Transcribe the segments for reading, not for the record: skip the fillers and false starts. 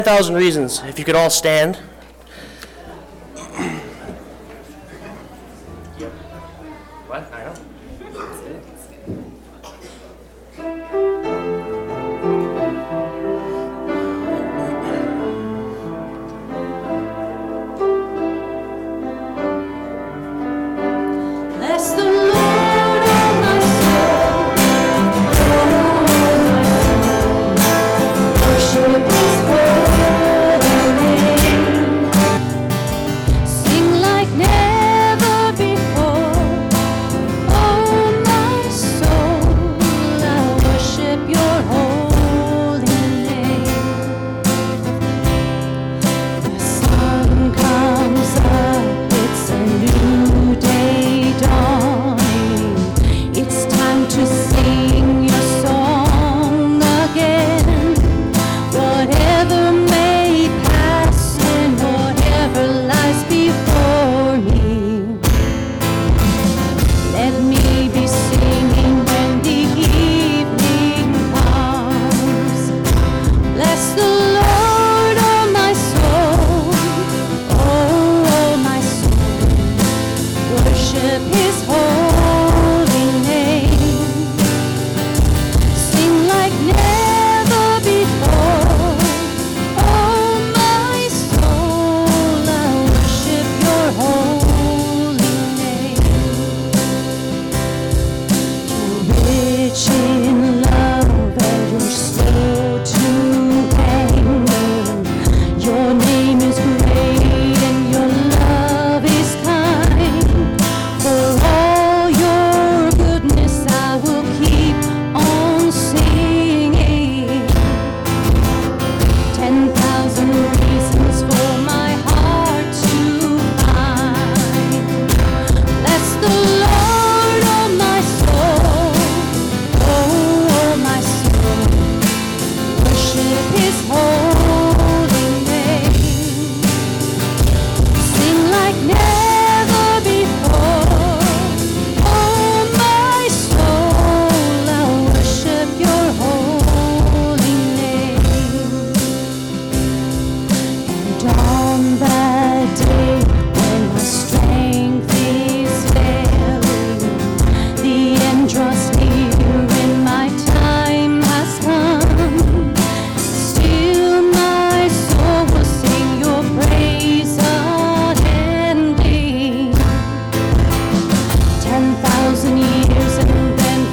10,000 Reasons. If you could all stand. What? I know. Bless the Lord, oh my soul, worship His holy name. Sing like never before, oh my soul, I worship Your holy name. The sun comes up, it's a new day dawning. It's time to sing Your song again. Whatever may pass and whatever lies before me, let me be singing when the evening comes. Bless the Lord, oh my soul, oh my soul, worship His holy name. Sing like never before, oh my soul, I worship Your holy name. You're rich in love and You're slow to anger. Your name is great and Your love is kind. For all Your goodness I will keep on singing. 10,000 reasons for my heart to find. Bless the Lord, oh my soul, oh my soul, worship His holy name. Sing like never before, oh my soul, I worship Your holy name. And on that day when my strength is failing, the end draws near and my time has come, still my soul will sing Your praise unending. 10,000 years and then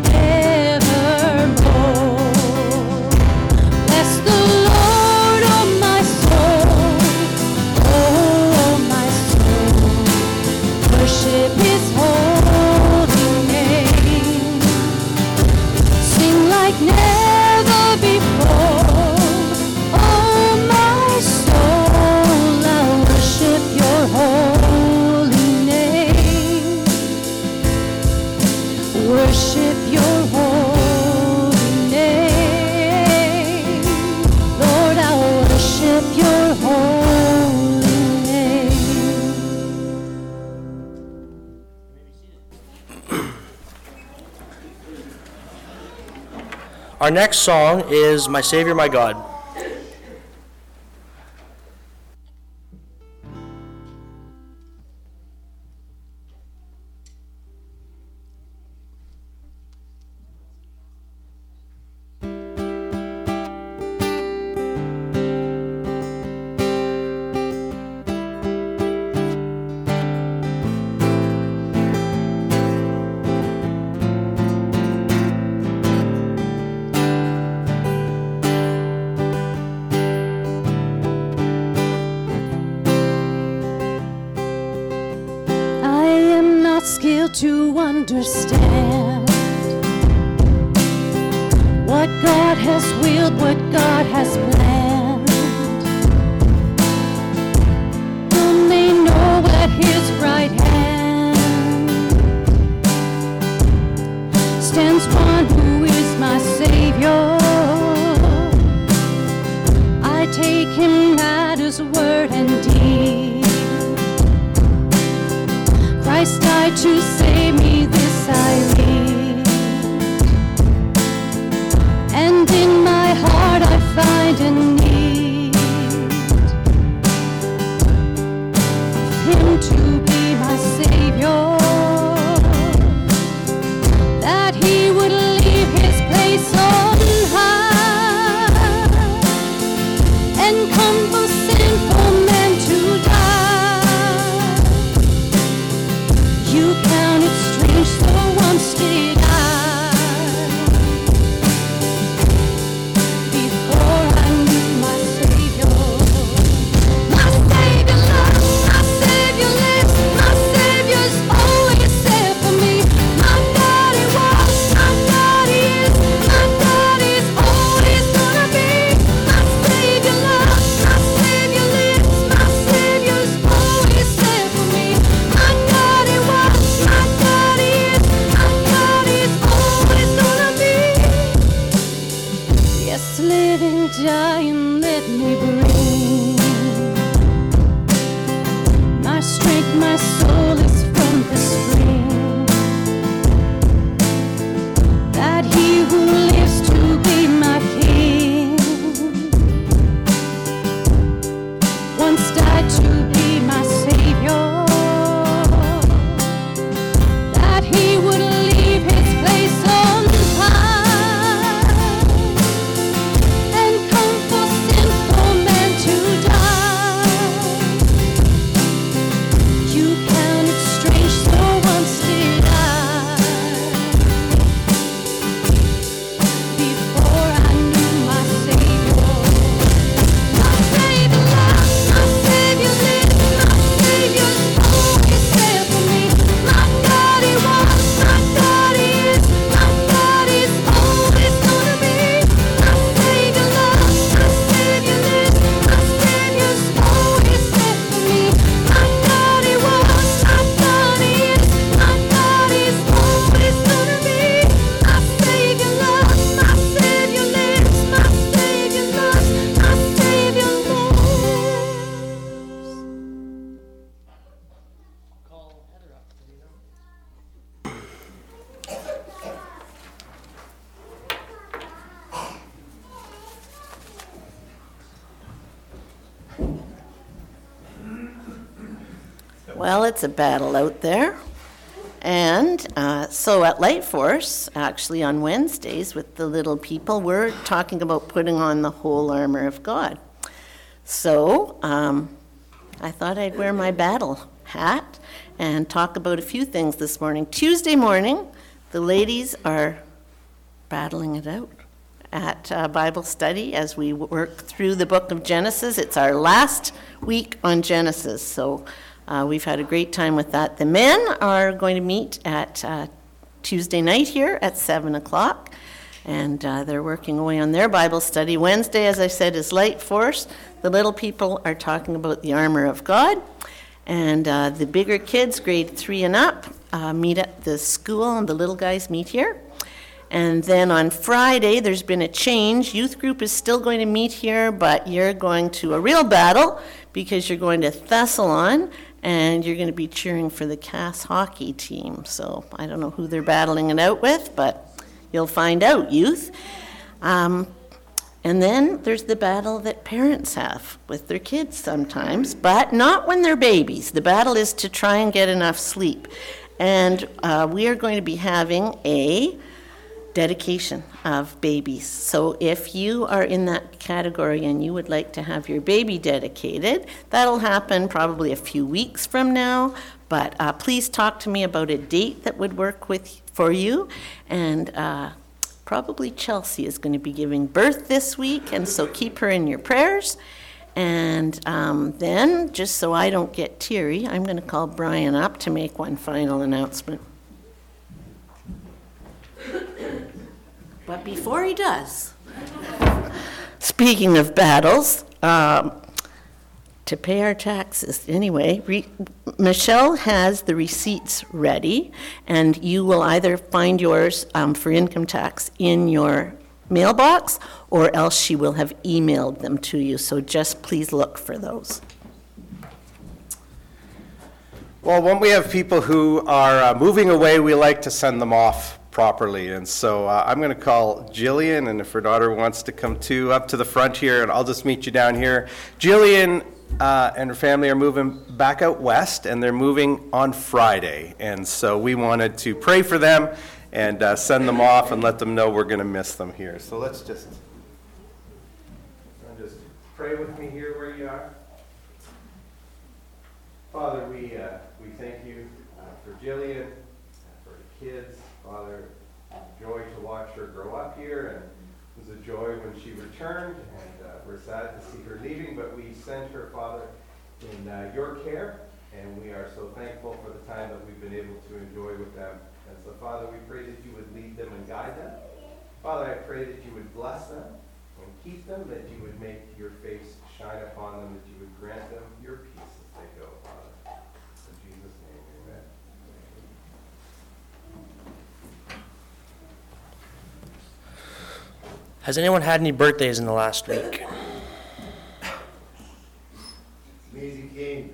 forevermore. Bless the Lord, oh my soul, oh my soul, worship His holy name. Sing like never before, oh my soul, I worship Your holy name. Worship Your holy name. Lord, I worship Your holy name. Our next song is My Savior, My God. I am not skilled to understand what God has willed, what God has planned. Only know at His right hand stands one who is my Savior. I take Him at His word and deed. Christ died to save me, this I read. And in my heart I find a need. and come for sinful men to die. You counted strange, so once did I. Before I knew my Savior loves, my Savior lives, my Savior's always there for me. My God He was, my God He is, my God He's always gonna be. My Savior loves, my Savior lives, my Savior's always there for me. My God He was, my God He is, my God He's always gonna be. Yes, living, dying, let me bring. My strength, my soul is from the spring. That He who lives to be my King once died to be my Savior. That He would leave His place on high and come for sinful men to die. You counted strange, so once did I. Before I knew my Savior. My Savior loves, my Savior lives, my Savior's always there for me. My God He was, my God He is, my God He's always gonna be. My Savior loves, my Savior lives, my Savior's always there for me. My God He was, my God He is, my God He's always gonna be. My Savior loves, my Savior lives, my Savior loves, my Savior lives. Well, it's a battle out there. And so at Light Force, actually on Wednesdays with the little people, we're talking about putting on the whole armor of God. So I thought I'd wear my battle hat and talk about a few things this morning. Tuesday morning, the ladies are battling it out at Bible study as we work through the book of Genesis. It's our last week on Genesis, so we've had a great time with that. The men are going to meet at Tuesday night here at 7 o'clock, and they're working away on their Bible study. Wednesday, as I said, is Light Force. The little people are talking about the armor of God, and the bigger kids, grade 3 and up, meet at the school, and the little guys meet here. And then on Friday, there's been a change. Youth group is still going to meet here, but you're going to a real battle because you're going to Thessalon, and you're going to be cheering for the Cass hockey team. So I don't know who they're battling it out with, but you'll find out, youth. And then there's the battle that parents have with their kids sometimes, but not when they're babies. The battle is to try and get enough sleep. And we are going to be having a dedication of babies. So if you are in that category and you would like to have your baby dedicated, that'll happen probably a few weeks from now, but please talk to me about a date that would work for you. And probably Chelsea is going to be giving birth this week, and so keep her in your prayers. And then, just so I don't get teary, I'm going to call Brian up to make one final announcement. But before he does, speaking of battles, to pay our taxes, anyway, Michelle has the receipts ready, and you will either find yours for income tax in your mailbox, or else she will have emailed them to you, so just please look for those. Well, when we have people who are moving away, we like to send them off properly. And so I'm going to call Jillian, and if her daughter wants to come too, up to the front here, and I'll just meet you down here. Jillian and her family are moving back out west, and they're moving on Friday. And so we wanted to pray for them and send them off and let them know we're going to miss them here. So let's just pray with me here where you are. Father, we thank you for Jillian, for the kids. Father, it was a joy to watch her grow up here, and it was a joy when she returned, and we're sad to see her leaving, but we sent her, Father, in your care, and we are so thankful for the time that we've been able to enjoy with them. And so, Father, we pray that you would lead them and guide them. Father, I pray that you would bless them and keep them, that you would make your face shine upon them, that you would grant them your peace as they go, Father. In Jesus' name, amen. Has anyone had any birthdays in the last week? Amazing game.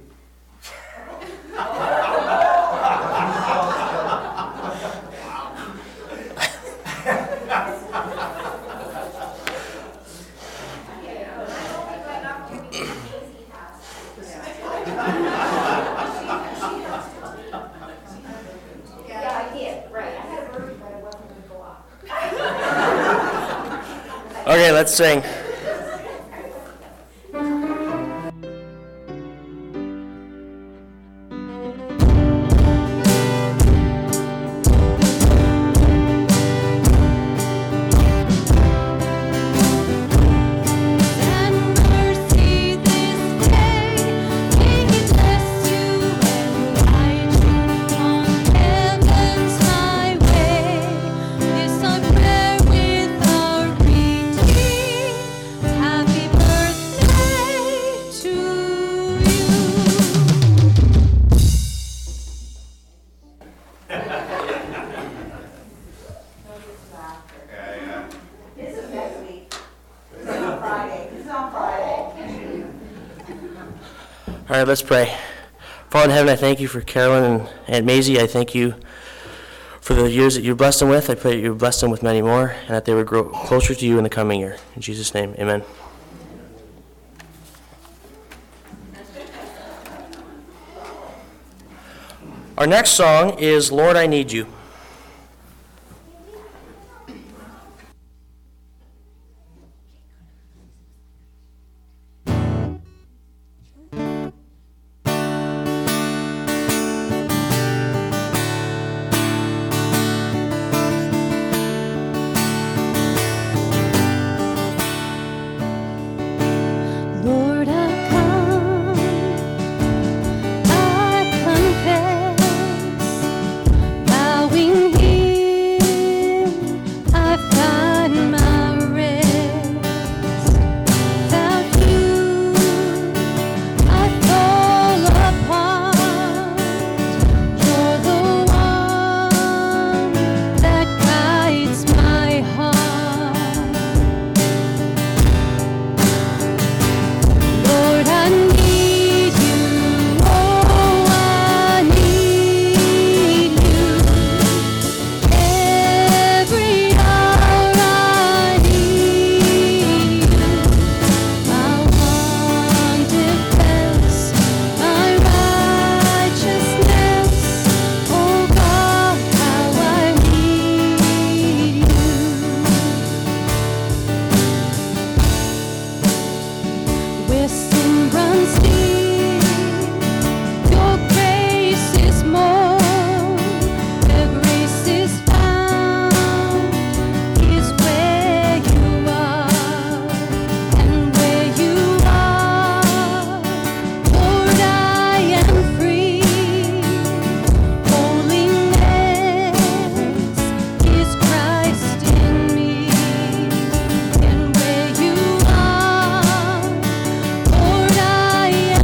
Okay, let's sing. All right, let's pray. Father in heaven, I thank you for Carolyn and Maisie. I thank you for the years that you blessed them with. I pray that you bless them with many more, and that they would grow closer to you in the coming year. In Jesus' name, amen. Our next song is Lord, I Need You. Lord, I come, I confess, bowing here, I find my rest. Without you, I fall apart. You're the one that guides my heart. Lord, I need you, oh, I need you. Every hour I need you. My one defense, my righteousness. Oh God, how I need you. Where sin runs deep, your grace is more. Where grace is found is where you are, and where you are, Lord, I am free. Holiness is Christ in me, and where you are, Lord, I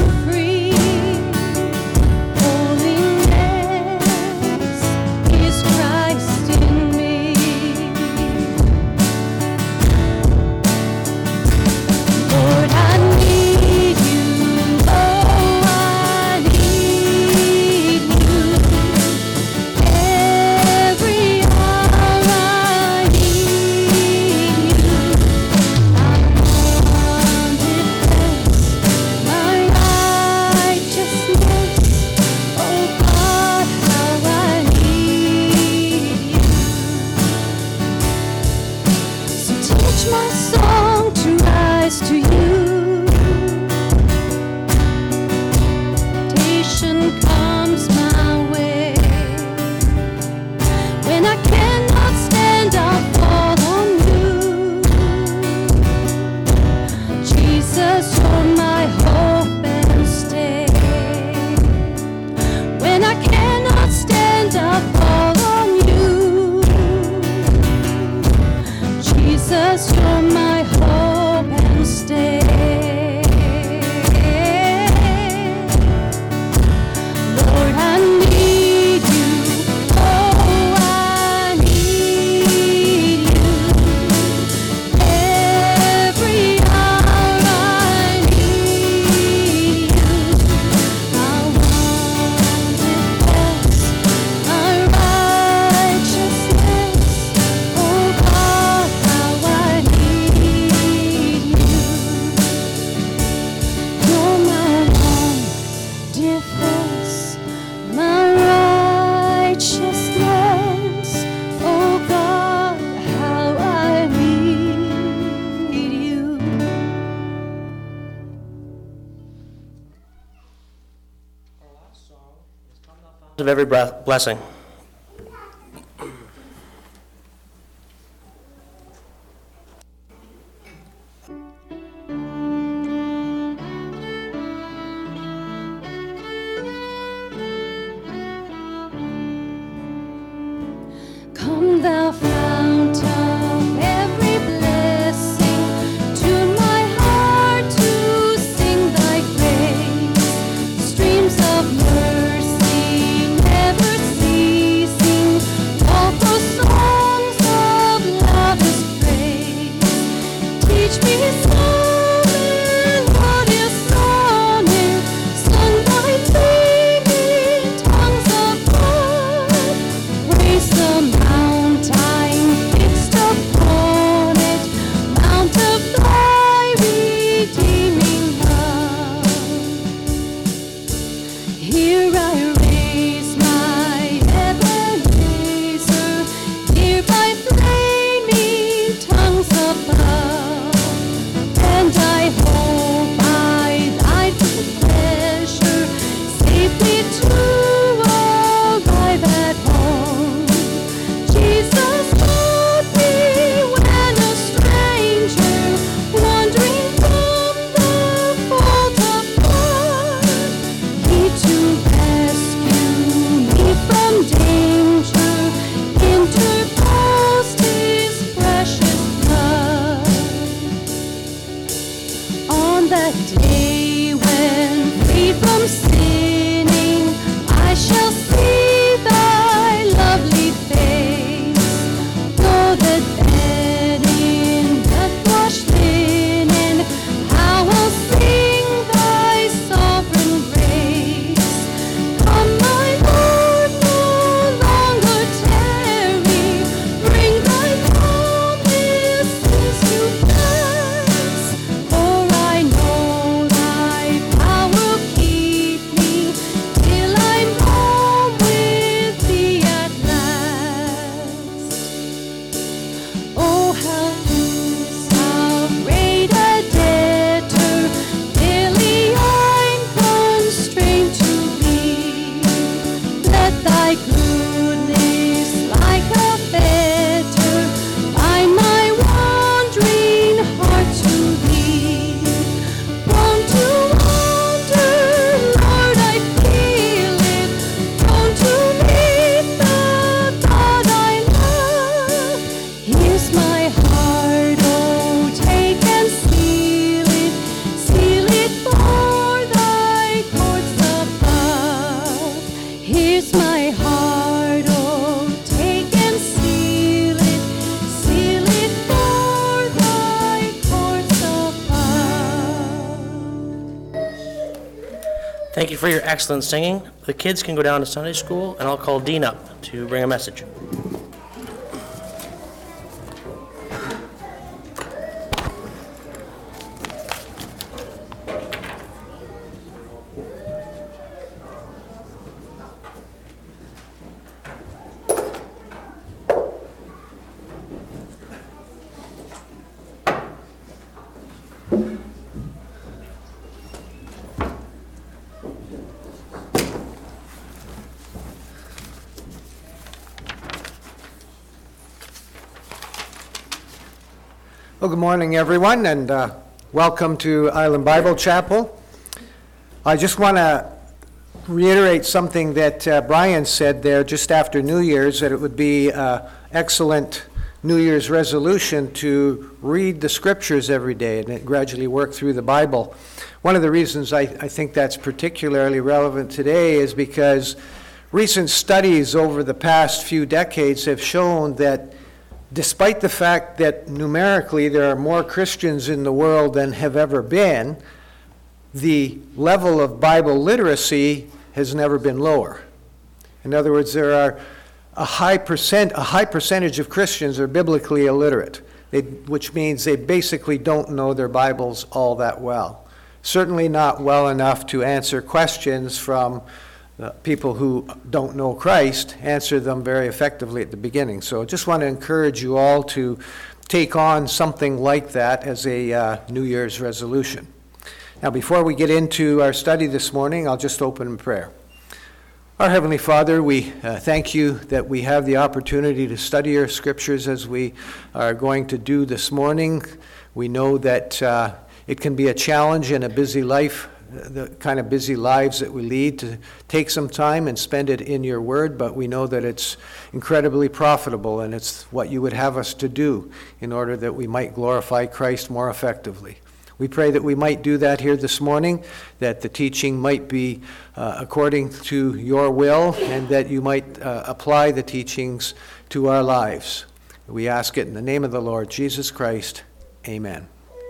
of every blessing. Come thou fount of every blessing, tune my heart to sing thy praise. Streams of mercy never ceasing, all those songs of loudest praise. Teach me some melodious sonnet, sung by singing tongues of God. Praise the mountain fixed upon it, mount of thy redeeming love. Here I raise my Ebenezer, here by flaming tongues above, and I hope by thy good pleasure safely to arrive at home. Jesus taught me when a stranger, wandering from the fold of God, He to rescue me from danger, interposed His precious blood. On that day when, free from sinning, I shall see thy lovely face, though the dead in the washed linen, how I'll sing thy sovereign grace. Come, my Lord, no longer tarry, bring thy promises to pass, for I know thy power keep me till I'm home with thee at last. Oh, how great a debtor daily I'm constrained to be. Let thy goodness like a fetter bind my wandering heart to thee. Prone to wander, Lord, I feel it, prone to meet the God I love. Here's my heart, oh, take and seal it for thy courts above. Here's my heart, oh, take and seal it for thy courts above. Thank you for your excellent singing. The kids can go down to Sunday school, and I'll call Dean up to bring a message. Well, good morning, everyone, and welcome to Island Bible Chapel. I just want to reiterate something that Brian said there just after New Year's, that it would be an excellent New Year's resolution to read the Scriptures every day and gradually work through the Bible. One of the reasons I think that's particularly relevant today is because recent studies over the past few decades have shown that despite the fact that numerically there are more Christians in the world than have ever been, the level of Bible literacy has never been lower. In other words, there are a high percentage of Christians are biblically illiterate, which means they basically don't know their Bibles all that well. Certainly not well enough to answer questions from people who don't know Christ, answer them very effectively at the beginning. So I just want to encourage you all to take on something like that as a New Year's resolution. Now, before we get into our study this morning, I'll just open in prayer. Our Heavenly Father, we thank you that we have the opportunity to study your scriptures as we are going to do this morning. We know that it can be a challenge in a busy life, the kind of busy lives that we lead, to take some time and spend it in your word, but we know that it's incredibly profitable, and it's what you would have us to do in order that we might glorify Christ more effectively. We pray that we might do that here this morning, that the teaching might be according to your will, and that you might apply the teachings to our lives. We ask it in the name of the Lord Jesus Christ. Amen.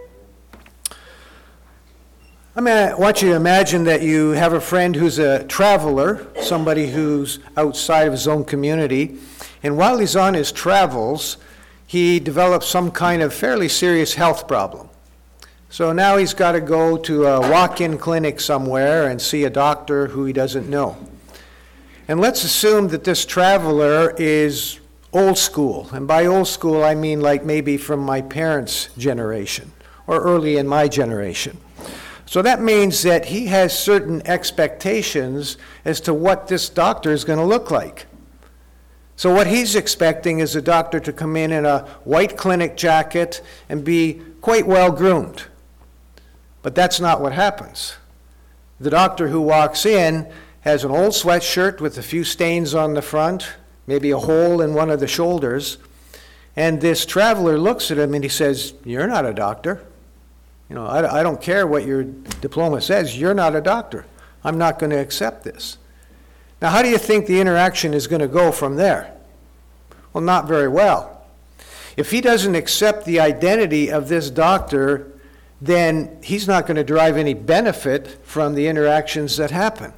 I want you to imagine that you have a friend who's a traveler, somebody who's outside of his own community, and while he's on his travels, he develops some kind of fairly serious health problem. So now he's got to go to a walk-in clinic somewhere and see a doctor who he doesn't know. And let's assume that this traveler is old school. And by old school, I mean like maybe from my parents' generation or early in my generation. So that means that he has certain expectations as to what this doctor is going to look like. So what he's expecting is a doctor to come in a white clinic jacket and be quite well groomed. But that's not what happens. The doctor who walks in has an old sweatshirt with a few stains on the front, maybe a hole in one of the shoulders, and this traveler looks at him and he says, "You're not a doctor. You know, I don't care what your diploma says. You're not a doctor. I'm not going to accept this." Now, how do you think the interaction is going to go from there? Well, not very well. If he doesn't accept the identity of this doctor, then he's not going to derive any benefit from the interactions that happen.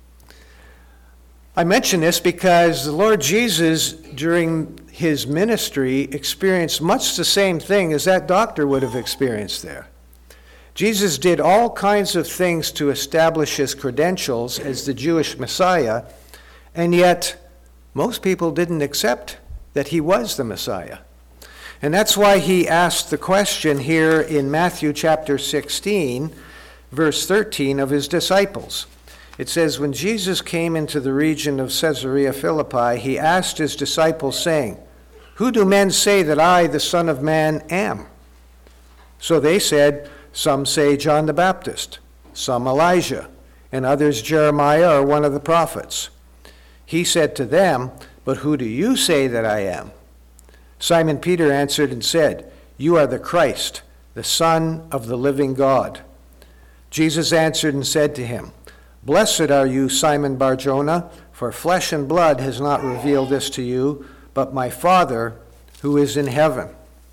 I mention this because the Lord Jesus, during his ministry, experienced much the same thing as that doctor would have experienced there. Jesus did all kinds of things to establish his credentials as the Jewish Messiah, and yet most people didn't accept that he was the Messiah. And that's why he asked the question here in Matthew chapter 16, verse 13 of his disciples. It says, "When Jesus came into the region of Caesarea Philippi, he asked his disciples, saying, 'Who do men say that I, the Son of Man, am?' So they said, 'Some say John the Baptist, some Elijah, and others Jeremiah or one of the prophets.' He said to them, 'But who do you say that I am?' Simon Peter answered and said, 'You are the Christ, the Son of the living God.' Jesus answered and said to him, 'Blessed are you, Simon Bar-Jonah, for flesh and blood has not revealed this to you, but my Father who is in heaven.'"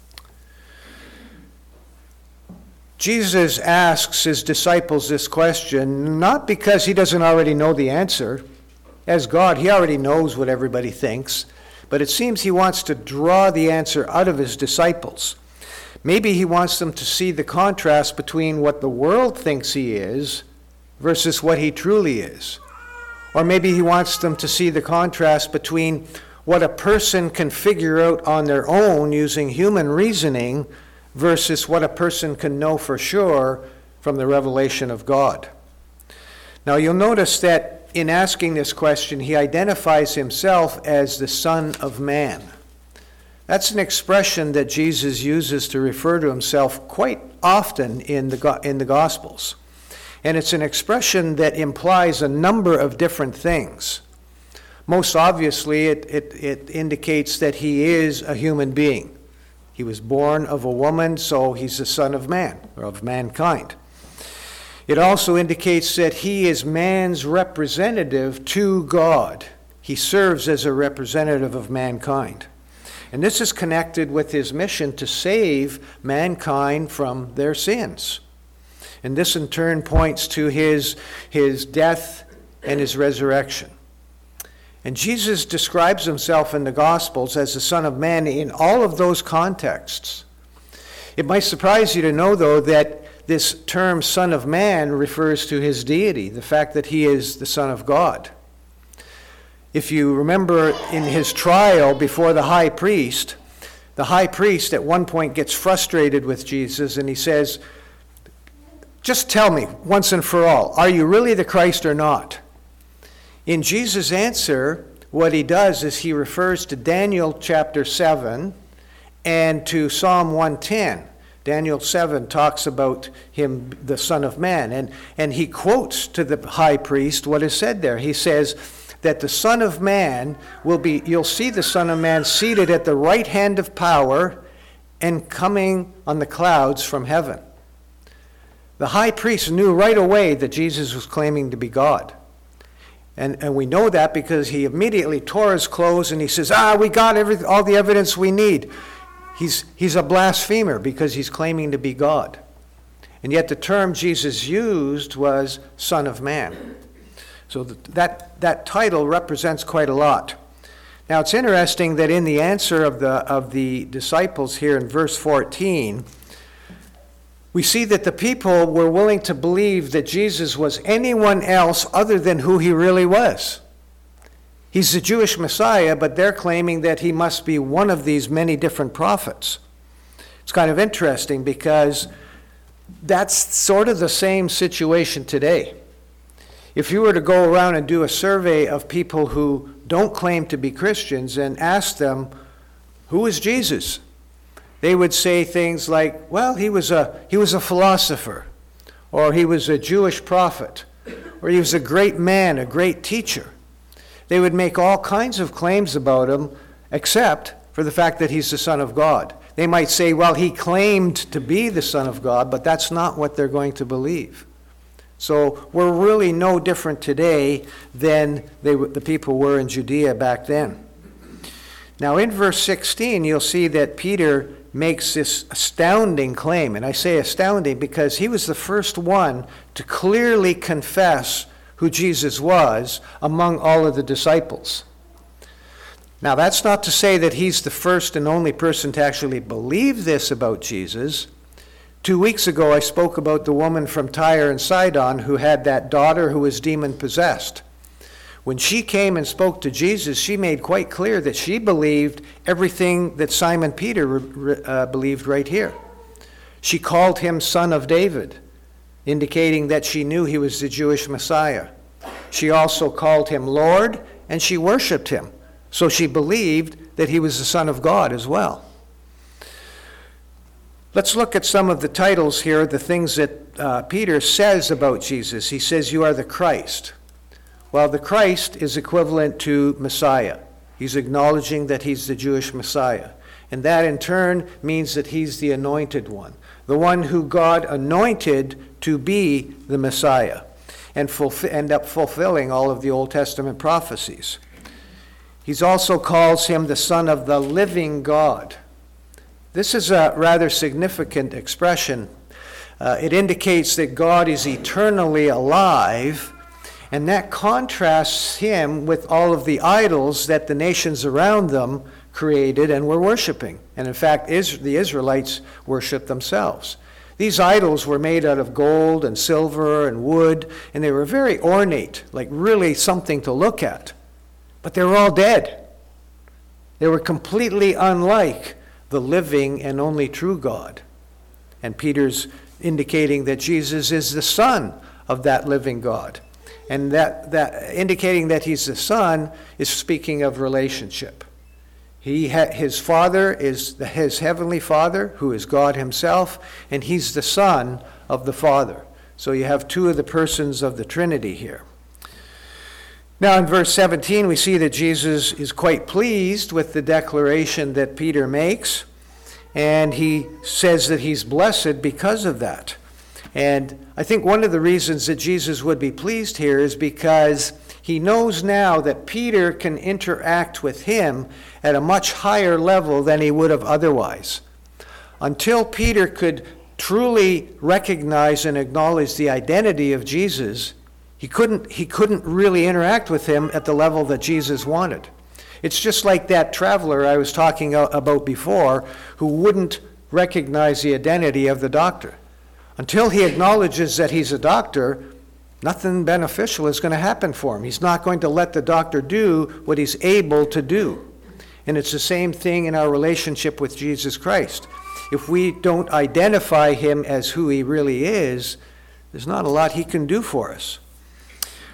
Jesus asks his disciples this question not because he doesn't already know the answer. As God, he already knows what everybody thinks. But it seems he wants to draw the answer out of his disciples. Maybe he wants them to see the contrast between what the world thinks he is versus what he truly is. Or maybe he wants them to see the contrast between what a person can figure out on their own using human reasoning versus what a person can know for sure from the revelation of God. Now you'll notice that in asking this question, he identifies himself as the Son of Man. That's an expression that Jesus uses to refer to himself quite often in the Gospels. And it's an expression that implies a number of different things. Most obviously, it indicates that he is a human being. He was born of a woman, so he's the Son of Man, or of mankind. It also indicates that he is man's representative to God. He serves as a representative of mankind. And this is connected with his mission to save mankind from their sins. And this in turn points to his death and his resurrection. And Jesus describes himself in the Gospels as the Son of Man in all of those contexts. It might surprise you to know, though, that this term Son of Man refers to his deity, the fact that he is the Son of God. If you remember in his trial before the high priest at one point gets frustrated with Jesus and he says, "Just tell me once and for all, are you really the Christ or not?" In Jesus' answer, what he does is he refers to Daniel chapter 7 and to Psalm 110. Daniel 7 talks about him, the Son of Man, and he quotes to the high priest what is said there. He says that the Son of Man you'll see the Son of Man seated at the right hand of power and coming on the clouds from heaven. The high priest knew right away that Jesus was claiming to be God. And we know that because he immediately tore his clothes and he says, we got all the evidence we need. He's a blasphemer because he's claiming to be God. And yet the term Jesus used was Son of Man. So that title represents quite a lot. Now it's interesting that in the answer of the disciples here in verse 14, we see that the people were willing to believe that Jesus was anyone else other than who he really was. He's the Jewish Messiah, but they're claiming that he must be one of these many different prophets. It's kind of interesting because that's sort of the same situation today. If you were to go around and do a survey of people who don't claim to be Christians and ask them, who is Jesus? They would say things like, well, he was a philosopher, or he was a Jewish prophet, or he was a great man, a great teacher. They would make all kinds of claims about him, except for the fact that he's the Son of God. They might say, well, he claimed to be the Son of God, but that's not what they're going to believe. So we're really no different today than the people were in Judea back then. Now in verse 16, you'll see that Peter makes this astounding claim. And I say astounding because he was the first one to clearly confess who Jesus was among all of the disciples. Now that's not to say that he's the first and only person to actually believe this about Jesus. 2 weeks ago I spoke about the woman from Tyre and Sidon who had that daughter who was demon-possessed. When she came and spoke to Jesus, she made quite clear that she believed everything that Simon Peter believed right here. She called him Son of David, indicating that she knew he was the Jewish Messiah. She also called him Lord, and she worshiped him. So she believed that he was the Son of God as well. Let's look at some of the titles here, the things that Peter says about Jesus. He says, you are the Christ. Well, the Christ is equivalent to Messiah. He's acknowledging that he's the Jewish Messiah. And that in turn means that he's the anointed one, the one who God anointed to be the Messiah and end up fulfilling all of the Old Testament prophecies. He also calls him the Son of the living God. This is a rather significant expression. It indicates that God is eternally alive, and that contrasts him with all of the idols that the nations around them created and were worshiping. And in fact, the Israelites worshiped themselves. These idols were made out of gold and silver and wood, and they were very ornate, like really something to look at. But they were all dead. They were completely unlike the living and only true God. And Peter's indicating that Jesus is the Son of that living God. And that indicating that he's the Son is speaking of relationship. His Father is his heavenly Father, who is God himself, and he's the Son of the Father. So you have two of the persons of the Trinity here. Now in verse 17, we see that Jesus is quite pleased with the declaration that Peter makes, and he says that he's blessed because of that. And I think one of the reasons that Jesus would be pleased here is because he knows now that Peter can interact with him at a much higher level than he would have otherwise. Until Peter could truly recognize and acknowledge the identity of Jesus, he couldn't really interact with him at the level that Jesus wanted. It's just like that traveler I was talking about before who wouldn't recognize the identity of the doctor. Until he acknowledges that he's a doctor, nothing beneficial is going to happen for him. He's not going to let the doctor do what he's able to do. And it's the same thing in our relationship with Jesus Christ. If we don't identify him as who he really is, there's not a lot he can do for us.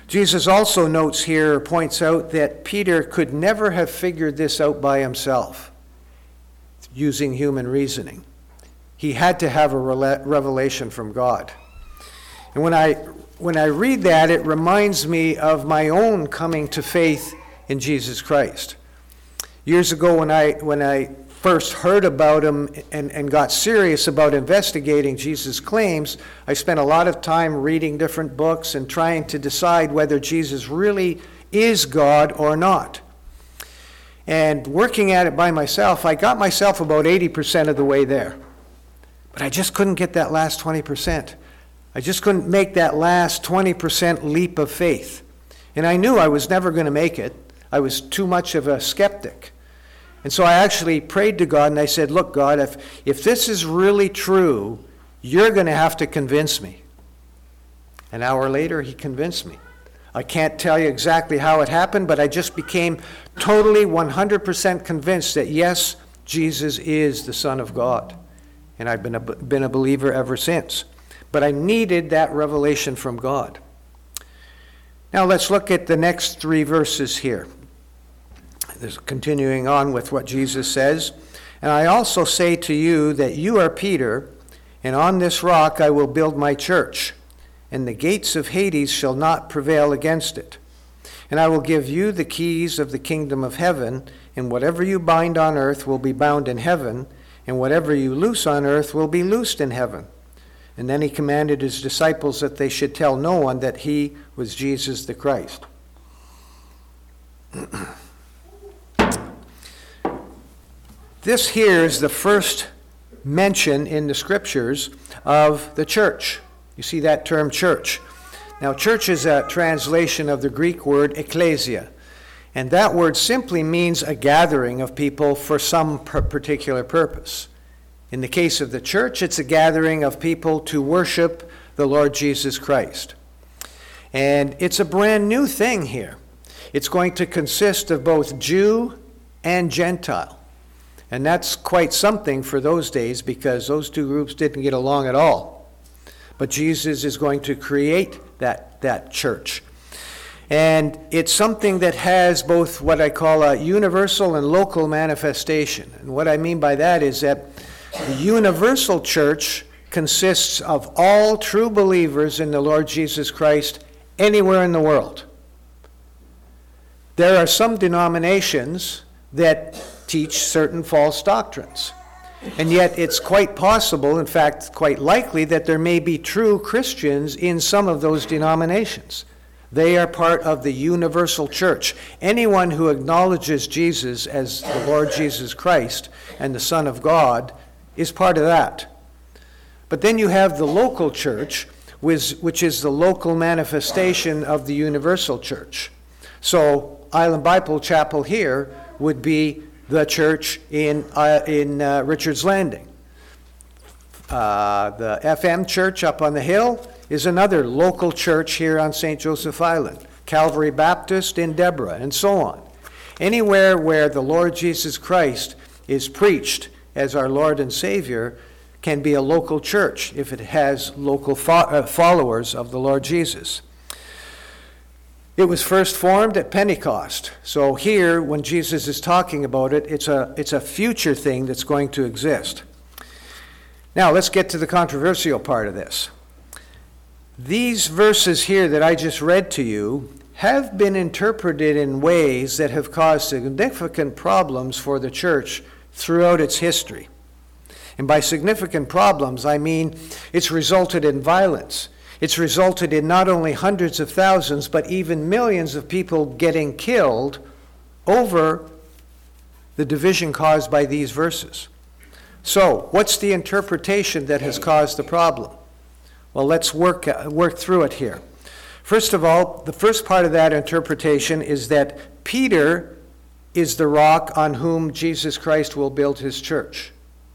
Jesus also notes here, points out that Peter could never have figured this out by himself, using human reasoning. He had to have a revelation from God. And when I read that, it reminds me of my own coming to faith in Jesus Christ. Years ago, when I first heard about him and got serious about investigating Jesus' claims, I spent a lot of time reading different books and trying to decide whether Jesus really is God or not. And working at it by myself, I got myself about 80% of the way there. But I just couldn't get that last 20%. I just couldn't make that last 20% leap of faith. And I knew I was never going to make it. I was too much of a skeptic. And so I actually prayed to God and I said, look, God, if this is really true, you're going to have to convince me. An hour later, he convinced me. I can't tell you exactly how it happened, but I just became totally 100% convinced that yes, Jesus is the Son of God. And I've been a believer ever since. But I needed that revelation from God. Now let's look at the next 3 verses here. This, continuing on with what Jesus says, and I also say to you that you are Peter, and on this rock I will build my church, and the gates of Hades shall not prevail against it. And I will give you the keys of the kingdom of heaven, and whatever you bind on earth will be bound in heaven, and whatever you loose on earth will be loosed in heaven. And then he commanded his disciples that they should tell no one that he was Jesus the Christ. This here is the first mention in the scriptures of the church. You see that term church. Now, church is a translation of the Greek word ecclesia. And that word simply means a gathering of people for some particular purpose. In the case of the church, it's a gathering of people to worship the Lord Jesus Christ. And it's a brand new thing here. It's going to consist of both Jew and Gentile. And that's quite something for those days because those two groups didn't get along at all. But Jesus is going to create that church. And it's something that has both what I call a universal and local manifestation. And what I mean by that is that the universal church consists of all true believers in the Lord Jesus Christ anywhere in the world. There are some denominations that teach certain false doctrines. And yet it's quite possible, in fact, quite likely, that there may be true Christians in some of those denominations. They are part of the universal church. Anyone who acknowledges Jesus as the Lord Jesus Christ and the Son of God is part of that. But then you have the local church, which is the local manifestation of the universal church. So Island Bible Chapel here would be the church in Richards Landing. The FM church up on the hill is another local church here on St. Joseph Island. Calvary Baptist in Deborah, and so on. Anywhere where the Lord Jesus Christ is preached as our Lord and Savior can be a local church if it has local followers of the Lord Jesus. It was first formed at Pentecost. So here, when Jesus is talking about it, it's a future thing that's going to exist. Now, let's get to the controversial part of this. These verses here that I just read to you have been interpreted in ways that have caused significant problems for the church throughout its history. And by significant problems, I mean it's resulted in violence. It's resulted in not only hundreds of thousands, but even millions of people getting killed over the division caused by these verses. So, what's the interpretation that has caused the problem? Well, let's work through it here. First of all, the first part of that interpretation is that Peter is the rock on whom Jesus Christ will build his church.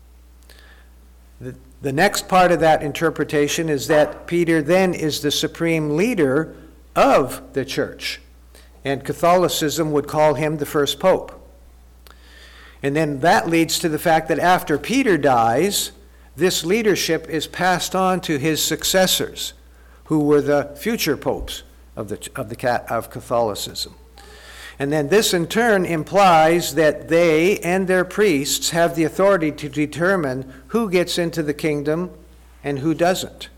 The next part of that interpretation is that Peter then is the supreme leader of the church. And Catholicism would call him the first pope. And then that leads to the fact that after Peter dies, this leadership is passed on to his successors, who were the future popes of Catholicism. And then this in turn implies that they and their priests have the authority to determine who gets into the kingdom and who doesn't.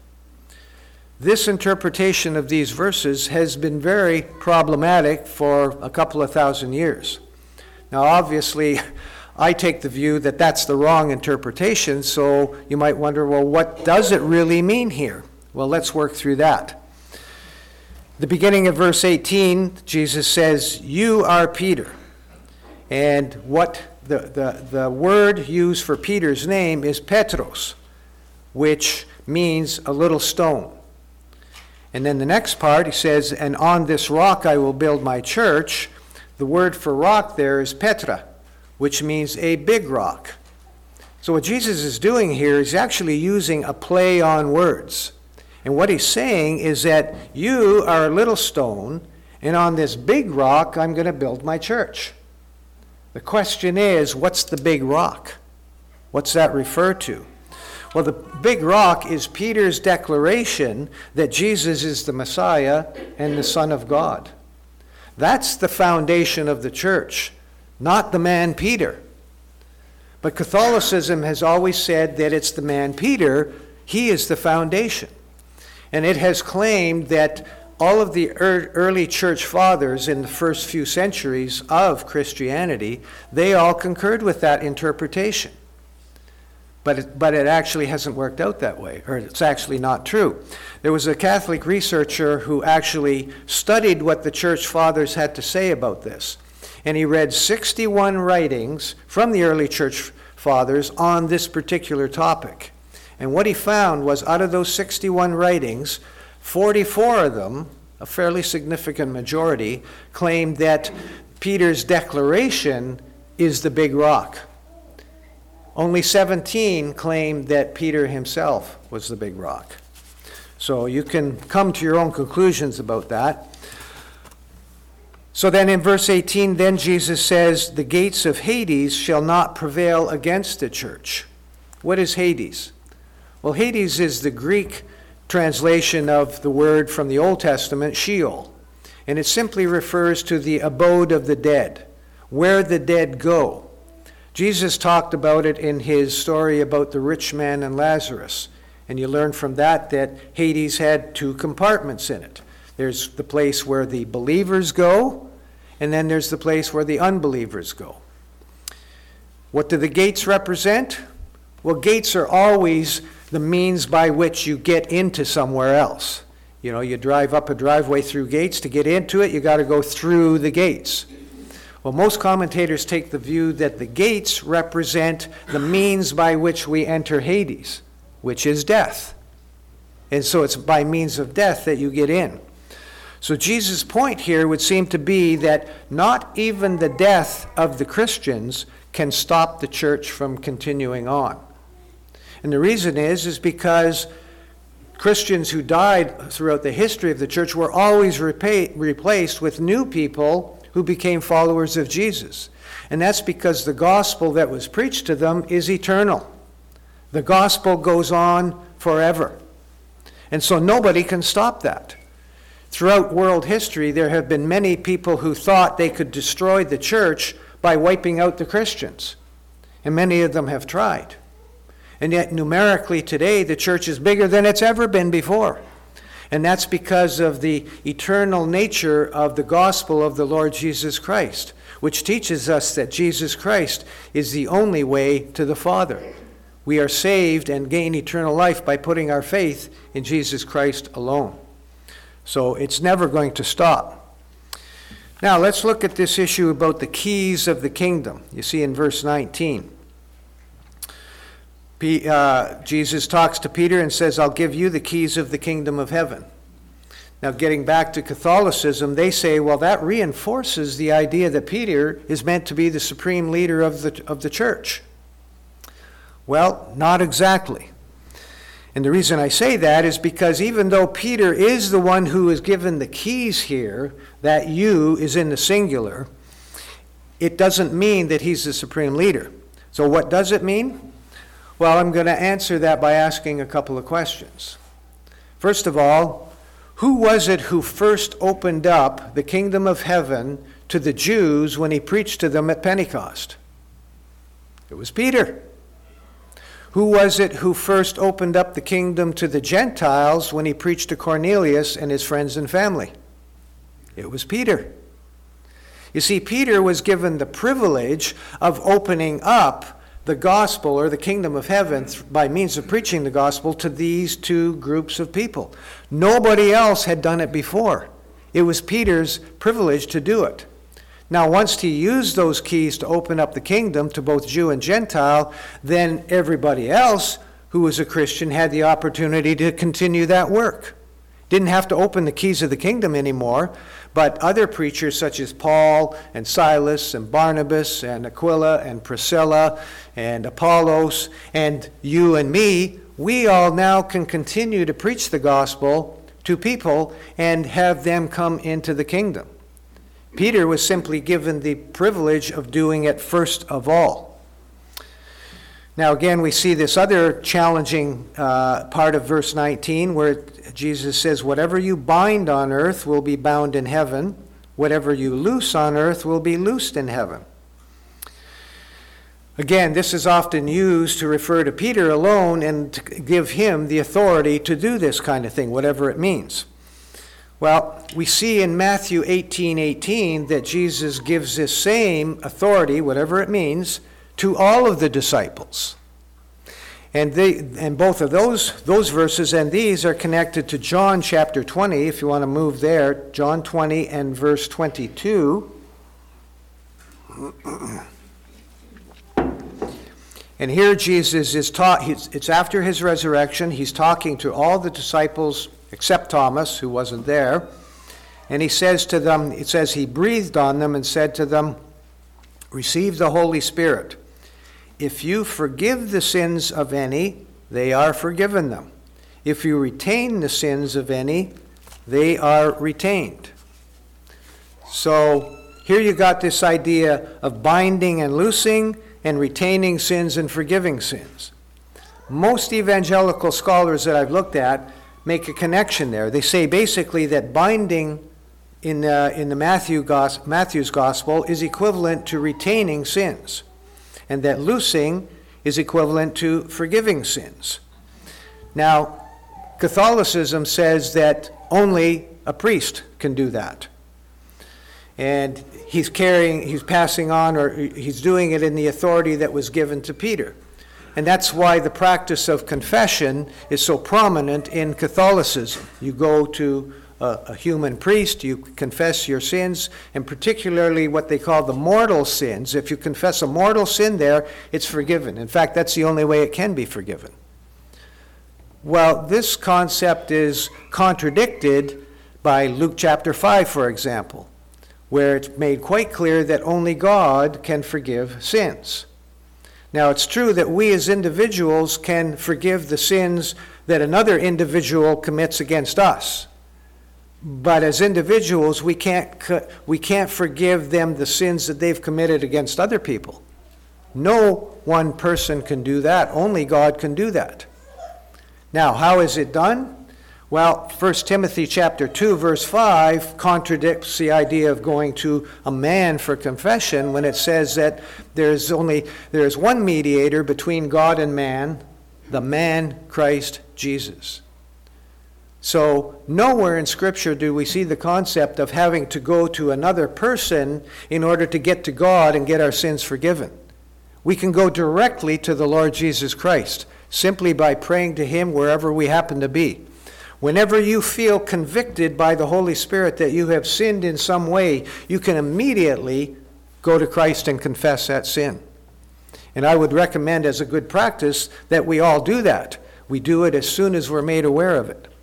This interpretation of these verses has been very problematic for a couple of thousand years. Now, obviously, I take the view that that's the wrong interpretation, so you might wonder, well, what does it really mean here? Well, let's work through that. The beginning of verse 18, Jesus says, "You are Peter." And what the word used for Peter's name is Petros, which means a little stone. And then the next part, he says, "And on this rock I will build my church." The word for rock there is Petra, which means a big rock. So what Jesus is doing here is actually using a play on words. And what he's saying is that you are a little stone, and on this big rock I'm going to build my church. The question is, what's the big rock? What's that refer to? Well, the big rock is Peter's declaration that Jesus is the Messiah and the Son of God. That's the foundation of the church, not the man Peter. But Catholicism has always said that it's the man Peter, he is the foundation. And it has claimed that all of the early church fathers in the first few centuries of Christianity, they all concurred with that interpretation. But it actually hasn't worked out that way, or it's actually not true. There was a Catholic researcher who actually studied what the church fathers had to say about this. And he read 61 writings from the early church fathers on this particular topic. And what he found was out of those 61 writings, 44 of them, a fairly significant majority, claimed that Peter's declaration is the big rock. Only 17 claimed that Peter himself was the big rock. So you can come to your own conclusions about that. So then in verse 18, then Jesus says, "The gates of Hades shall not prevail against the church." What is Hades? Well, Hades is the Greek translation of the word from the Old Testament, Sheol. And it simply refers to the abode of the dead, where the dead go. Jesus talked about it in his story about the rich man and Lazarus. And you learn from that Hades had two compartments in it. There's the place where the believers go, and then there's the place where the unbelievers go. What do the gates represent? Well, gates are always the means by which you get into somewhere else. You know, you drive up a driveway through gates. To get into it, you got to go through the gates. Well, most commentators take the view that the gates represent the means by which we enter Hades, which is death. And so it's by means of death that you get in. So Jesus' point here would seem to be that not even the death of the Christians can stop the church from continuing on. And the reason is because Christians who died throughout the history of the church were always replaced with new people who became followers of Jesus. And that's because the gospel that was preached to them is eternal. The gospel goes on forever. And so nobody can stop that. Throughout world history, there have been many people who thought they could destroy the church by wiping out the Christians. And many of them have tried. And yet numerically today, the church is bigger than it's ever been before. And that's because of the eternal nature of the gospel of the Lord Jesus Christ, which teaches us that Jesus Christ is the only way to the Father. We are saved and gain eternal life by putting our faith in Jesus Christ alone. So it's never going to stop. Now let's look at this issue about the keys of the kingdom. You see in verse 19. Jesus talks to Peter and says, "I'll give you the keys of the kingdom of heaven." Now, getting back to Catholicism, they say, well, that reinforces the idea that Peter is meant to be the supreme leader of the church. Well, not exactly. And the reason I say that is because even though Peter is the one who is given the keys here, that "you" is in the singular, it doesn't mean that he's the supreme leader. So what does it mean? Well, I'm going to answer that by asking a couple of questions. First of all, Who was it who first opened up the kingdom of heaven to the Jews when he preached to them at Pentecost? It was Peter. Who was it who first opened up the kingdom to the Gentiles when he preached to Cornelius and his friends and family? It was Peter. You see, Peter was given the privilege of opening up the gospel or the kingdom of heaven by means of preaching the gospel to these two groups of people. Nobody else had done it before. It was Peter's privilege to do it. Now, once he used those keys to open up the kingdom to both Jew and Gentile, then everybody else who was a Christian had the opportunity to continue that work. Didn't have to open the keys of the kingdom anymore, but other preachers such as Paul and Silas and Barnabas and Aquila and Priscilla and Apollos and you and me, we all now can continue to preach the gospel to people and have them come into the kingdom. Peter was simply given the privilege of doing it first of all. Now again, we see this other challenging part of verse 19 where Jesus says, whatever you bind on earth will be bound in heaven. Whatever you loose on earth will be loosed in heaven. Again, this is often used to refer to Peter alone and to give him the authority to do this kind of thing, whatever it means. Well, we see in Matthew 18:18 that Jesus gives this same authority, whatever it means, to all of the disciples. And both of those verses and these are connected to John chapter 20, if you want to move there, John 20 and verse 22. And here Jesus is it's after his resurrection. He's talking to all the disciples except Thomas, who wasn't there. And he says to them, it says he breathed on them and said to them, receive the Holy Spirit. If you forgive the sins of any, they are forgiven them. If you retain the sins of any, they are retained. So here you got this idea of binding and loosing and retaining sins and forgiving sins. Most evangelical scholars that I've looked at make a connection there. They say basically that binding in the Matthew's gospel is equivalent to retaining sins, and that loosing is equivalent to forgiving sins. Now, Catholicism says that only a priest can do that. And he's passing on, or he's doing it in the authority that was given to Peter. And that's why the practice of confession is so prominent in Catholicism. You go to a human priest, you confess your sins, and particularly what they call the mortal sins. If you confess a mortal sin there, it's forgiven. In fact, that's the only way it can be forgiven. Well, this concept is contradicted by Luke chapter 5, for example, where it's made quite clear that only God can forgive sins. Now, it's true that we as individuals can forgive the sins that another individual commits against us. But as individuals, we can't forgive them the sins that they've committed against other people. No one person can do that. Only God can do that. Now, how is it done? Well, 1 Timothy chapter 2, verse 5 contradicts the idea of going to a man for confession when it says that there is one mediator between God and man, the man Christ Jesus. So nowhere in Scripture do we see the concept of having to go to another person in order to get to God and get our sins forgiven. We can go directly to the Lord Jesus Christ simply by praying to him wherever we happen to be. Whenever you feel convicted by the Holy Spirit that you have sinned in some way, you can immediately go to Christ and confess that sin. And I would recommend as a good practice that we all do that. We do it as soon as we're made aware of it.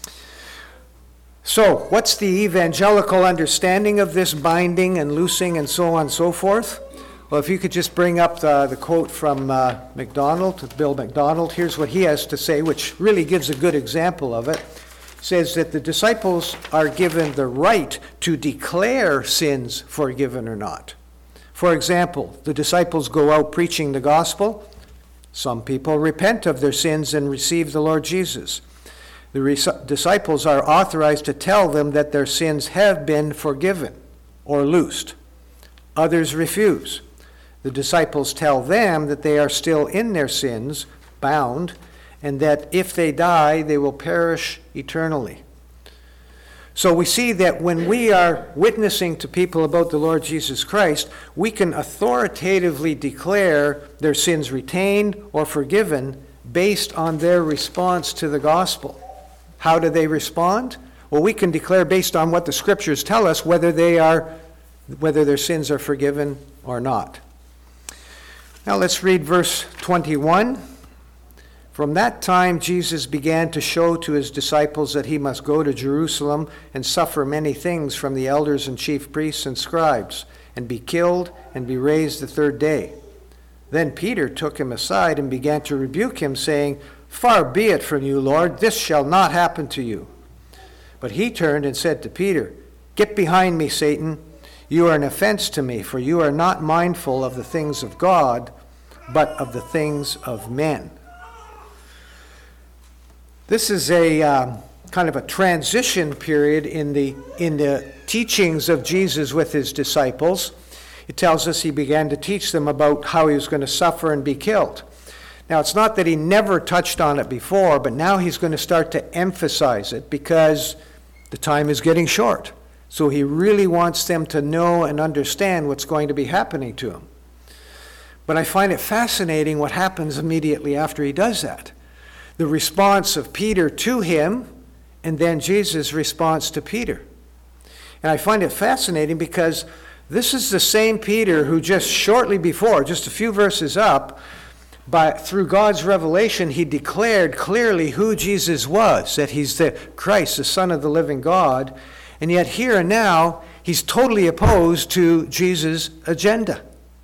So, what's the evangelical understanding of this binding and loosing and so on and so forth? Well, if you could just bring up the quote from Bill MacDonald, here's what he has to say, which really gives a good example of it. It says that the disciples are given the right to declare sins forgiven or not. For example, the disciples go out preaching the gospel. Some people repent of their sins and receive the Lord Jesus. The disciples are authorized to tell them that their sins have been forgiven or loosed. Others refuse. The disciples tell them that they are still in their sins, bound, and that if they die, they will perish eternally. So we see that when we are witnessing to people about the Lord Jesus Christ, we can authoritatively declare their sins retained or forgiven based on their response to the gospel. How do they respond? Well, we can declare based on what the scriptures tell us whether their sins are forgiven or not. Now let's read verse 21. From that time Jesus began to show to his disciples that he must go to Jerusalem and suffer many things from the elders and chief priests and scribes, and be killed and be raised the third day. Then Peter took him aside and began to rebuke him, saying, "Far be it from you, Lord, this shall not happen to you." But he turned and said to Peter, "Get behind me, Satan. You are an offense to me, for you are not mindful of the things of God, but of the things of men." This is a kind of a transition period in the teachings of Jesus with his disciples. It tells us he began to teach them about how he was going to suffer and be killed. Now, it's not that he never touched on it before, but now he's going to start to emphasize it because the time is getting short. So he really wants them to know and understand what's going to be happening to him. But I find it fascinating what happens immediately after he does that. The response of Peter to him, and then Jesus' response to Peter. And I find it fascinating because this is the same Peter who just shortly before, just a few verses up, through God's revelation, he declared clearly who Jesus was, that he's the Christ, the Son of the living God. And yet here and now, he's totally opposed to Jesus' agenda.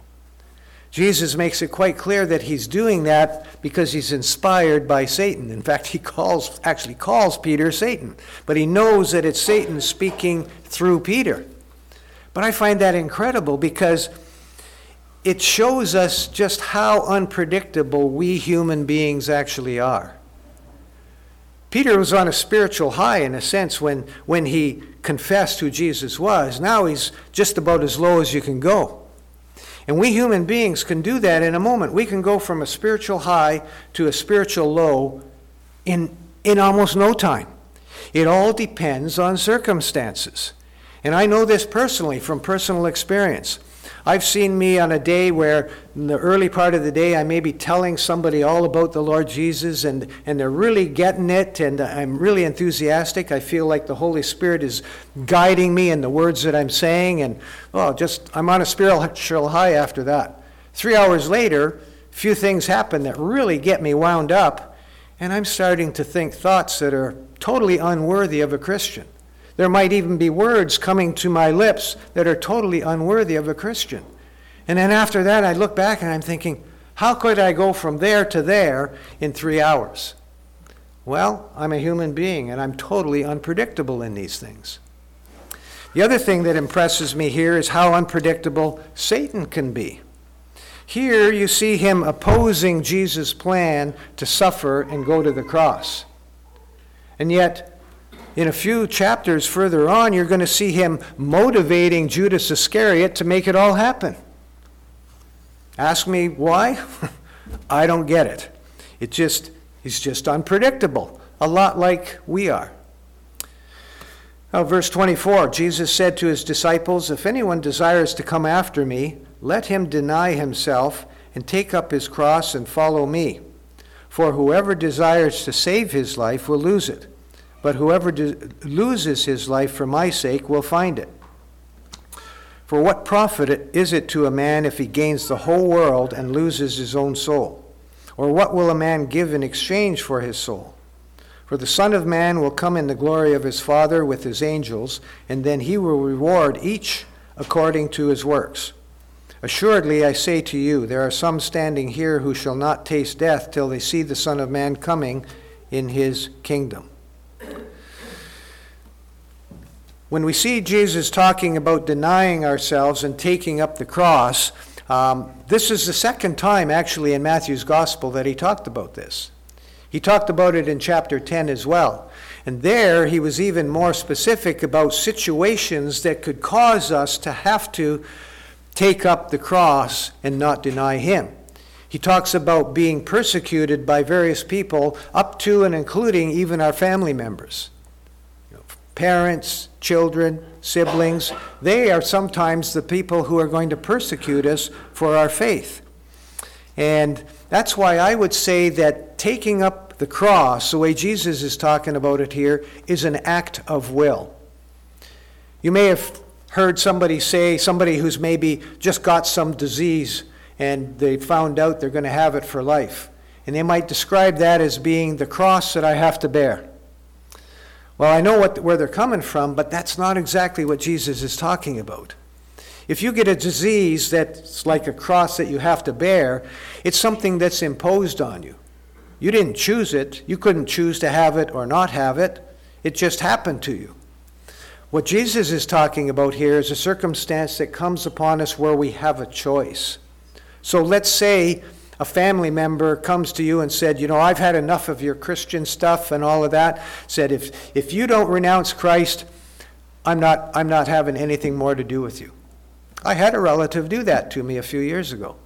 Jesus makes it quite clear that he's doing that because he's inspired by Satan. In fact, he actually calls Peter Satan. But he knows that it's Satan speaking through Peter. But I find that incredible because it shows us just how unpredictable we human beings actually are. Peter was on a spiritual high in a sense when he confessed who Jesus was. Now he's just about as low as you can go. And we human beings can do that in a moment. We can go from a spiritual high to a spiritual low in almost no time. It all depends on circumstances. And I know this personally from personal experience. I've seen me on a day where in the early part of the day I may be telling somebody all about the Lord Jesus and they're really getting it and I'm really enthusiastic. I feel like the Holy Spirit is guiding me in the words that I'm saying and I'm on a spiritual high after that. 3 hours later, a few things happen that really get me wound up and I'm starting to think thoughts that are totally unworthy of a Christian. There might even be words coming to my lips that are totally unworthy of a Christian. And then after that, I look back and I'm thinking, how could I go from there to there in 3 hours? Well, I'm a human being and I'm totally unpredictable in these things. The other thing that impresses me here is how unpredictable Satan can be. Here you see him opposing Jesus' plan to suffer and go to the cross. And yet, in a few chapters further on, you're going to see him motivating Judas Iscariot to make it all happen. Ask me why? I don't get it. He's just unpredictable, a lot like we are. Now, verse 24, Jesus said to his disciples, "If anyone desires to come after me, let him deny himself and take up his cross and follow me. For whoever desires to save his life will lose it. But whoever loses his life for my sake will find it. For what profit is it to a man if he gains the whole world and loses his own soul? Or what will a man give in exchange for his soul? For the Son of Man will come in the glory of his Father with his angels, and then he will reward each according to his works. Assuredly, I say to you, there are some standing here who shall not taste death till they see the Son of Man coming in his kingdom." When we see Jesus talking about denying ourselves and taking up the cross, this is the second time actually in Matthew's gospel that he talked about this. He talked about it in chapter 10 as well. And there he was even more specific about situations that could cause us to have to take up the cross and not deny him. He talks about being persecuted by various people, up to and including even our family members. Parents, children, siblings, they are sometimes the people who are going to persecute us for our faith. And that's why I would say that taking up the cross, the way Jesus is talking about it here, is an act of will. You may have heard somebody say, somebody who's maybe just got some disease and they found out they're going to have it for life. And they might describe that as being the cross that I have to bear. Well, I know where they're coming from, but that's not exactly what Jesus is talking about. If you get a disease that's like a cross that you have to bear, it's something that's imposed on you. You didn't choose it. You couldn't choose to have it or not have it. It just happened to you. What Jesus is talking about here is a circumstance that comes upon us where we have a choice. So let's say a family member comes to you and said, you know, I've had enough of your Christian stuff and all of that. Said, if you don't renounce Christ, I'm not having anything more to do with you. I had a relative do that to me a few years ago.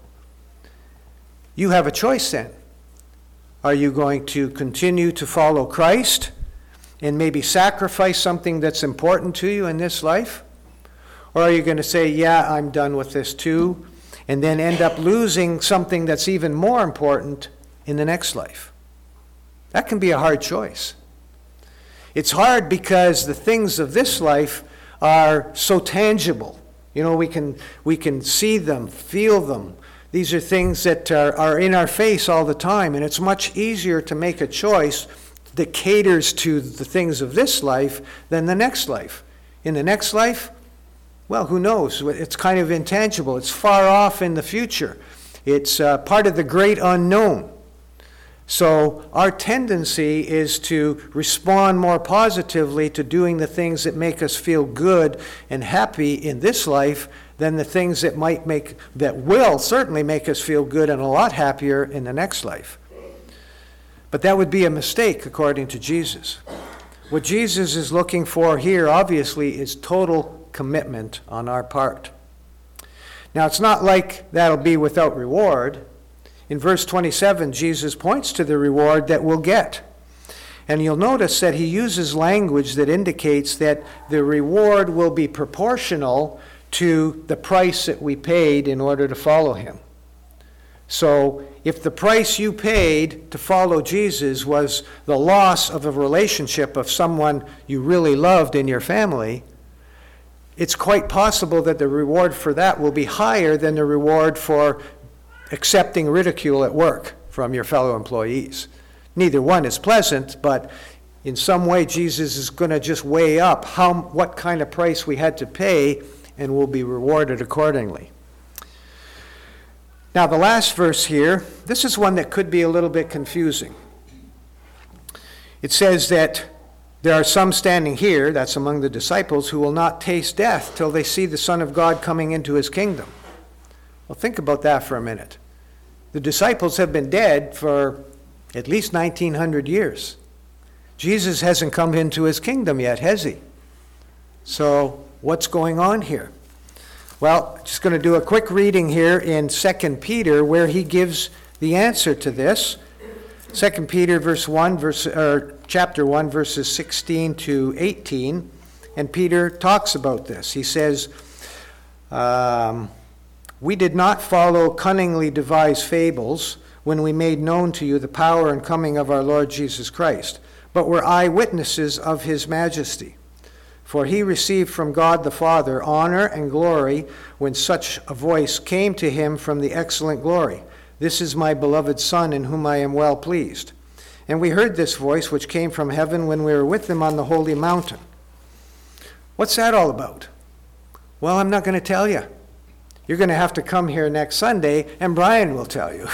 You have a choice then. Are you going to continue to follow Christ and maybe sacrifice something that's important to you in this life? Or are you going to say, yeah, I'm done with this too, and then end up losing something that's even more important in the next life? That can be a hard choice. It's hard because the things of this life are so tangible. You know, we can see them, feel them. These are things that are in our face all the time, and it's much easier to make a choice that caters to the things of this life than the next life. In the next life, well, who knows? It's kind of intangible. It's far off in the future. It's part of the great unknown. So our tendency is to respond more positively to doing the things that make us feel good and happy in this life than the things that will certainly make us feel good and a lot happier in the next life. But that would be a mistake according to Jesus. What Jesus is looking for here, obviously, is total commitment on our part. Now, it's not like that'll be without reward. In verse 27, Jesus points to the reward that we'll get. And you'll notice that he uses language that indicates that the reward will be proportional to the price that we paid in order to follow him. So if the price you paid to follow Jesus was the loss of a relationship of someone you really loved in your family, it's quite possible that the reward for that will be higher than the reward for accepting ridicule at work from your fellow employees. Neither one is pleasant, but in some way Jesus is going to just weigh up what kind of price we had to pay, and we'll be rewarded accordingly. Now, the last verse here, this is one that could be a little bit confusing. It says that there are some standing here, that's among the disciples, who will not taste death till they see the Son of God coming into his kingdom. Well, think about that for a minute. The disciples have been dead for at least 1900 years. Jesus hasn't come into his kingdom yet, has he? So, what's going on here? Well, just going to do a quick reading here in 2 Peter where he gives the answer to this. 2 Peter chapter 1, verses 16 to 18. And Peter talks about this. He says, we did not follow cunningly devised fables when we made known to you the power and coming of our Lord Jesus Christ, but were eyewitnesses of his majesty. For he received from God the Father honor and glory when such a voice came to him from the excellent glory. This is my beloved Son, in whom I am well pleased. And we heard this voice which came from heaven when we were with him on the holy mountain. What's that all about? Well, I'm not going to tell you. You're going to have to come here next Sunday, and Brian will tell you.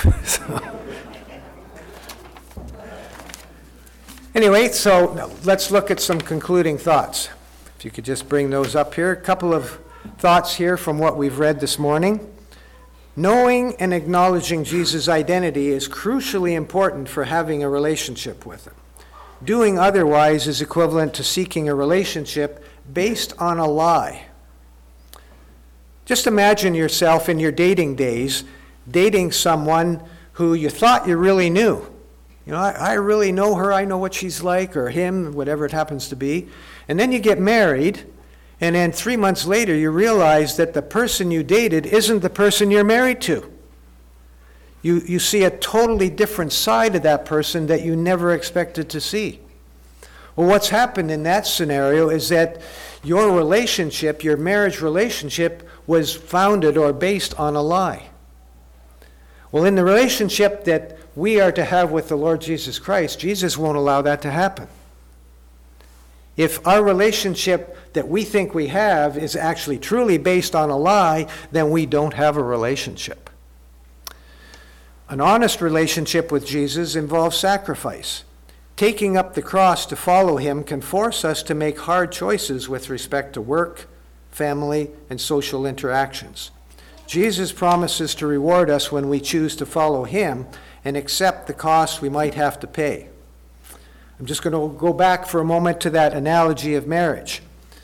Anyway, so let's look at some concluding thoughts. If you could just bring those up here. A couple of thoughts here from what we've read this morning. Knowing and acknowledging Jesus' identity is crucially important for having a relationship with him. Doing otherwise is equivalent to seeking a relationship based on a lie. Just imagine yourself in your dating days, dating someone who you thought you really knew. You know, I really know her, I know what she's like, or him, whatever it happens to be. And then you get married, and then 3 months later you realize that the person you dated isn't the person you're married to. You see a totally different side of that person that you never expected to see. Well, what's happened in that scenario is that your relationship, your marriage relationship, was founded or based on a lie. Well, in the relationship that we are to have with the Lord Jesus Christ, Jesus won't allow that to happen. If our relationship that we think we have is actually truly based on a lie, then we don't have a relationship. An honest relationship with Jesus involves sacrifice. Taking up the cross to follow him can force us to make hard choices with respect to work, family, and social interactions. Jesus promises to reward us when we choose to follow him and accept the cost we might have to pay. I'm just going to go back for a moment to that analogy of marriage.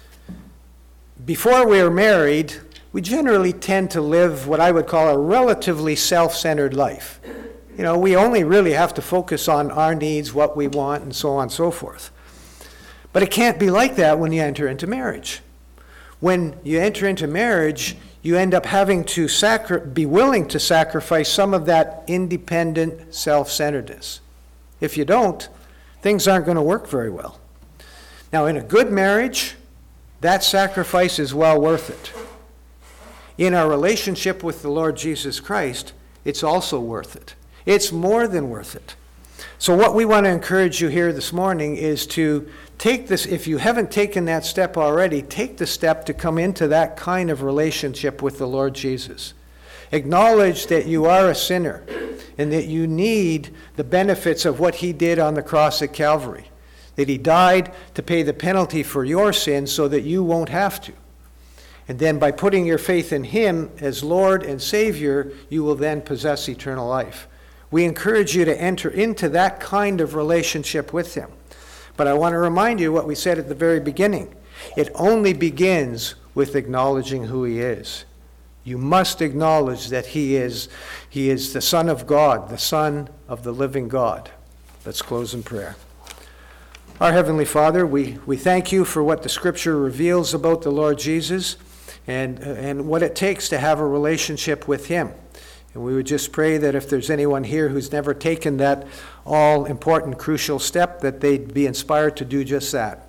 Before we are married, we generally tend to live what I would call a relatively self-centered life. You know, we only really have to focus on our needs, what we want, and so on and so forth. But it can't be like that when you enter into marriage. When you enter into marriage, you end up having to be willing to sacrifice some of that independent self-centeredness. If you don't, things aren't going to work very well. Now, in a good marriage, that sacrifice is well worth it. In our relationship with the Lord Jesus Christ, it's also worth it. It's more than worth it. So what we want to encourage you here this morning is to take this, if you haven't taken that step already, take the step to come into that kind of relationship with the Lord Jesus. Acknowledge that you are a sinner and that you need the benefits of what he did on the cross at Calvary. That he died to pay the penalty for your sins so that you won't have to. And then by putting your faith in him as Lord and Savior, you will then possess eternal life. We encourage you to enter into that kind of relationship with him. But I want to remind you what we said at the very beginning. It only begins with acknowledging who he is. You must acknowledge that he is the Son of God, the Son of the living God. Let's close in prayer. Our Heavenly Father, we thank you for what the Scripture reveals about the Lord Jesus and what it takes to have a relationship with him. And we would just pray that if there's anyone here who's never taken that all-important, crucial step, that they'd be inspired to do just that.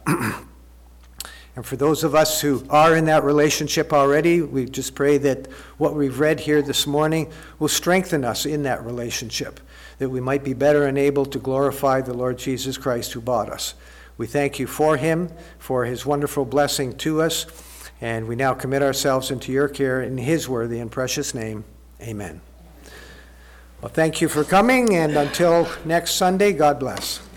And for those of us who are in that relationship already, we just pray that what we've read here this morning will strengthen us in that relationship, that we might be better enabled to glorify the Lord Jesus Christ who bought us. We thank you for him, for his wonderful blessing to us, and we now commit ourselves into your care in his worthy and precious name. Amen. Well, thank you for coming, and until next Sunday, God bless.